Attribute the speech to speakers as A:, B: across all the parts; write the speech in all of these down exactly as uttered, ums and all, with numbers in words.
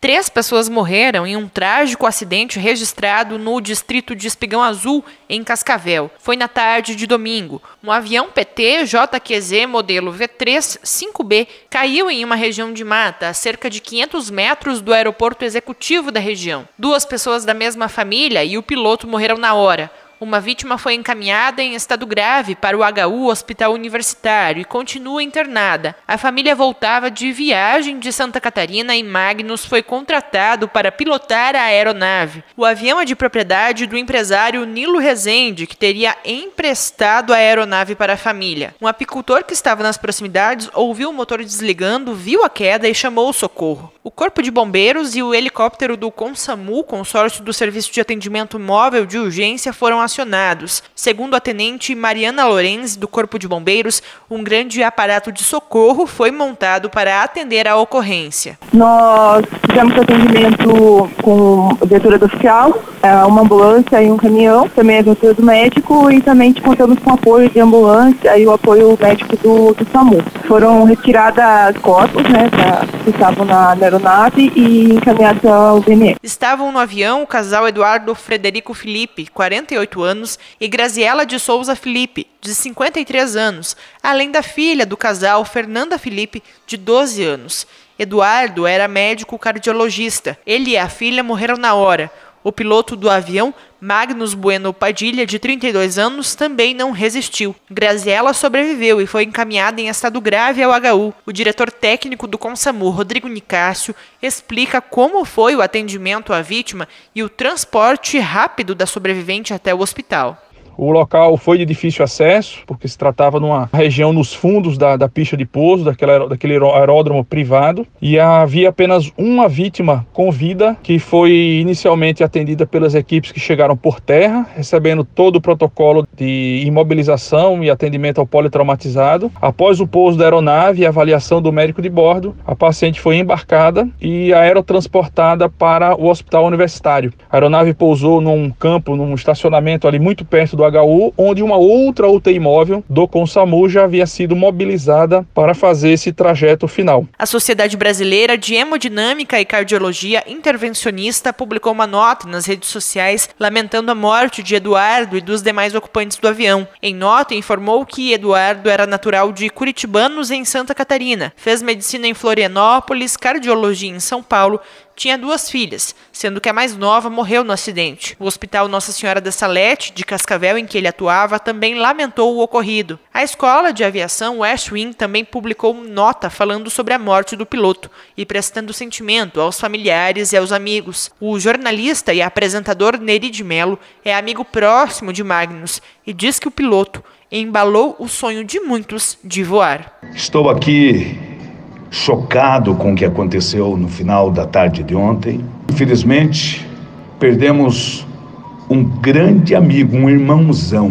A: Três pessoas morreram em um trágico acidente registrado no distrito de Espigão Azul, em Cascavel. Foi na tarde de domingo. Um avião P T J Q Z modelo V três cinco B caiu em uma região de mata, a cerca de quinhentos metros do aeroporto executivo da região. Duas pessoas da mesma família e o piloto morreram na hora. Uma vítima foi encaminhada em estado grave para o H U Hospital Universitário e continua internada. A família voltava de viagem de Santa Catarina e Magnus foi contratado para pilotar a aeronave. O avião é de propriedade do empresário Nilo Rezende, que teria emprestado a aeronave para a família. Um apicultor que estava nas proximidades ouviu o motor desligando, viu a queda e chamou o socorro. O Corpo de Bombeiros e o helicóptero do CONSAMU, consórcio do Serviço de Atendimento Móvel de Urgência, foram acionados. Segundo a tenente Mariana Lorenz, do Corpo de Bombeiros, um grande aparato de socorro foi montado para atender a ocorrência.
B: Nós fizemos atendimento com a viatura do oficial, uma ambulância e um caminhão, também a viatura do médico e também contamos com o apoio de ambulância e o apoio médico do, do SAMU. Foram retiradas corpos, né, pra, que estavam na, na aeronave e encaminhados ao D N E.
A: Estavam no avião o casal Eduardo Frederico Felipe, quarenta e oito anos, e Graziela de Souza Felipe, de cinquenta e três anos, além da filha do casal, Fernanda Felipe, de doze anos. Eduardo era médico cardiologista. Ele e a filha morreram na hora. O piloto do avião, Magnus Bueno Padilha, de trinta e dois anos, também não resistiu. Graziela sobreviveu e foi encaminhada em estado grave ao H U. O diretor técnico do CONSAMU, Rodrigo Nicásio, explica como foi o atendimento à vítima e o transporte rápido da sobrevivente até o hospital.
C: O local foi de difícil acesso, porque se tratava de uma região nos fundos da, da pista de pouso, daquela, daquele aeródromo privado, e havia apenas uma vítima com vida, que foi inicialmente atendida pelas equipes que chegaram por terra, recebendo todo o protocolo de imobilização e atendimento ao politraumatizado. Após o pouso da aeronave e a avaliação do médico de bordo, a paciente foi embarcada e aerotransportada para o hospital universitário. A aeronave pousou num campo, num estacionamento ali muito perto do H U, onde uma outra U T I móvel do CONSAMU já havia sido mobilizada para fazer esse trajeto final.
A: A Sociedade Brasileira de Hemodinâmica e Cardiologia Intervencionista publicou uma nota nas redes sociais lamentando a morte de Eduardo e dos demais ocupantes do avião. Em nota, informou que Eduardo era natural de Curitibanos, em Santa Catarina, fez medicina em Florianópolis, cardiologia em São Paulo, tinha duas filhas, sendo que a mais nova morreu no acidente. O Hospital Nossa Senhora da Salete, de Cascavel, em que ele atuava, também lamentou o ocorrido. A Escola de Aviação West Wing também publicou nota falando sobre a morte do piloto e prestando sentimento aos familiares e aos amigos. O jornalista e apresentador Neri de Mello é amigo próximo de Magnus e diz que o piloto embalou o sonho de muitos de voar.
D: Estou aqui chocado com o que aconteceu no final da tarde de ontem. Infelizmente, perdemos um grande amigo, um irmãozão,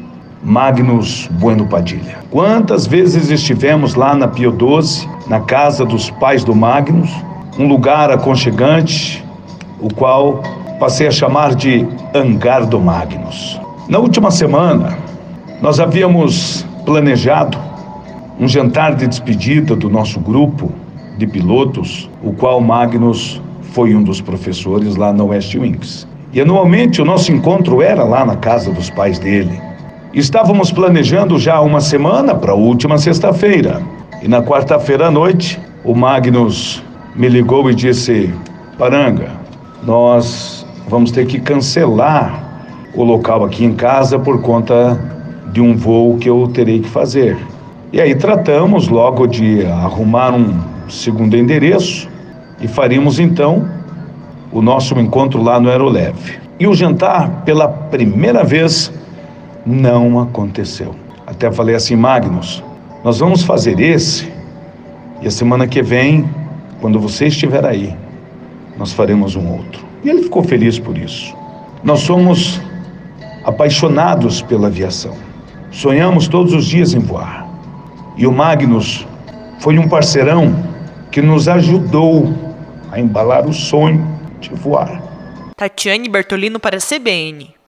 D: Magnus Bueno Padilha. Quantas vezes estivemos lá na Pio doze, na casa dos pais do Magnus, um lugar aconchegante, o qual passei a chamar de Hangar do Magnus. Na última semana, nós havíamos planejado um jantar de despedida do nosso grupo de pilotos, o qual Magnus foi um dos professores lá na West Wings. E anualmente o nosso encontro era lá na casa dos pais dele. Estávamos planejando já há uma semana para a última sexta-feira. E na quarta-feira à noite, o Magnus me ligou e disse: Paranga, nós vamos ter que cancelar o local aqui em casa por conta de um voo que eu terei que fazer. E aí tratamos logo de arrumar um segundo endereço e faríamos então o nosso encontro lá no Aeroleve. E o jantar, pela primeira vez, não aconteceu. Até falei assim: Magnus, nós vamos fazer esse e a semana que vem, quando você estiver aí, nós faremos um outro. E ele ficou feliz por isso. Nós somos apaixonados pela aviação. Sonhamos todos os dias em voar. E o Magnus foi um parceirão que nos ajudou a embalar o sonho de voar.
A: Tatiane Bertolino para a C B N.